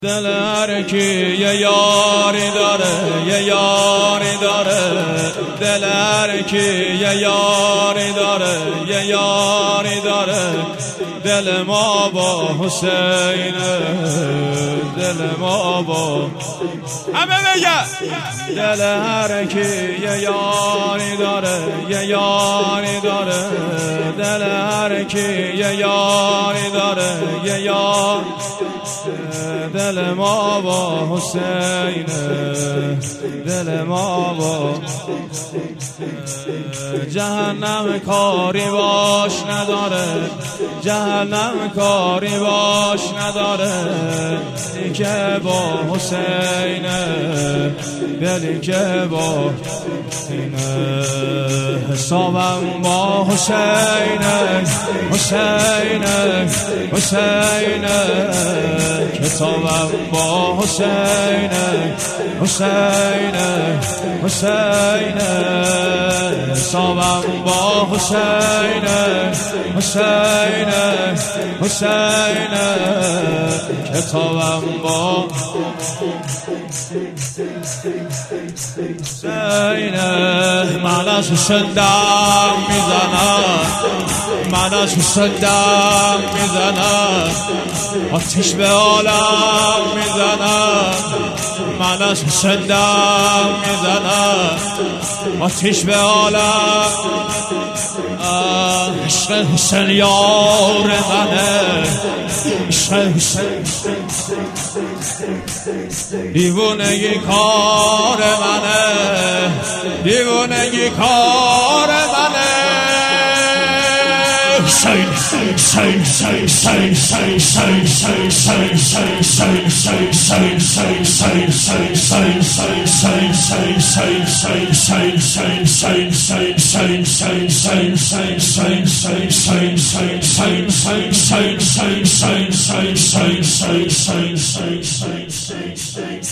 دل هر کی یه یاری داره، یه یاری داره. دل هر کی یه یاری داره، یه یاری داره. دل ما با حسینه، دل ما با همه بگه. دل هر کی یه یاری داره، یه یاری داره. دل هر کی یه یاری داره، یه یار. دل ما با حسینه، دل ما با جهنم کاری باش نداره، جهنم کاری باش نداره. دلی که با حسینه، دلی که با حسینه. حسابم با حسینه، حسینه، حسینه. کتابم با حسینه، حسینه، حسینه. حسابم با حسینه، حسینه، حسینه. کتابم با حسینه. من از حسین دم میزنم، من از حسین دم میزنم. آتیش به عالم میزنم، من از حسین دم میزنم. آتیش به عالم. عشق حسین یار منه، عشق حسین دیوونگی کار منه، دیوونگی کار منه. حسین حسین حسین حسین حسین حسین حسین حسین حسین حسین حسین